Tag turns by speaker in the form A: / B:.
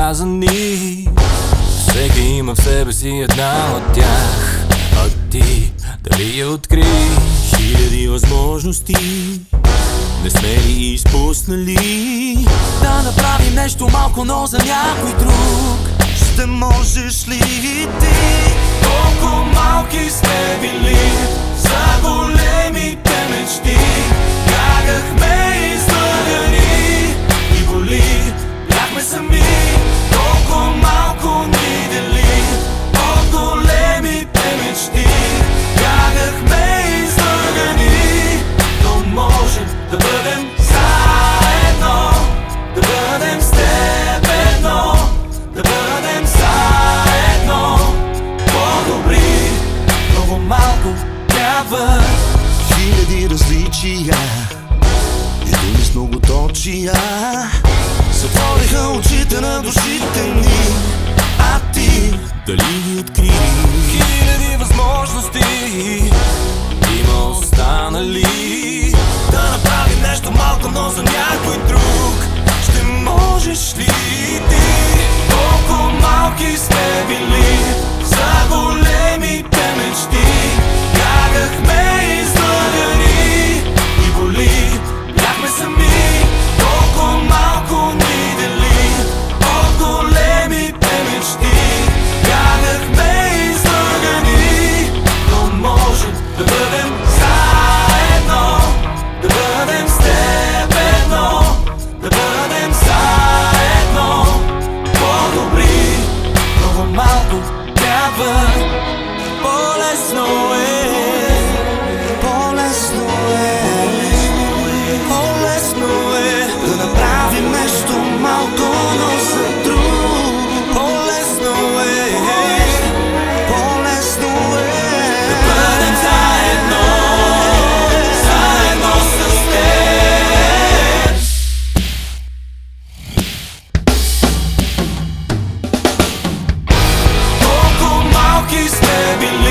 A: забелязани. Всеки има в себе си една от тях. А ти дали я откри? Хиляди възможности не сме ли изпуснали?
B: Да направим нещо малко, но за някой друг.
C: Ще можеш ли и ти?
B: Колко малки сме били за големите мечти. Бягахме излъгани и боли, бяхме сами. Колко малко ни дели от големите мечти. Бягахме излъгани, но можем да бъдем заедно, да бъдем с теб едно, да бъдем заедно по-добри. Много малко трябва.
C: Хиляди различия и думи с многоточия затвориха очите на душите ни. А ти
A: дали ги откри?
B: Хиляди възможности
A: Има останали.
B: да направим нещо малко, но за някой друг. Ще можеш ли ти? Колко малки сме били за големите мечти. Бягахме излъгани и боли, бяхме сами. Колко малко ни дели от големите мечти. Бягахме излъгани, но можем да бъдем заедно, да бъдем с теб едно, да бъдем заедно по-добри. Много малко трябва. По-лесно е,
C: по-лесно е, по-лесно е да направим нещо малко, но за друг.
B: по-лесно е
C: По-лесно е
B: да бъдем заедно, заедно с теб. Колко малки сме били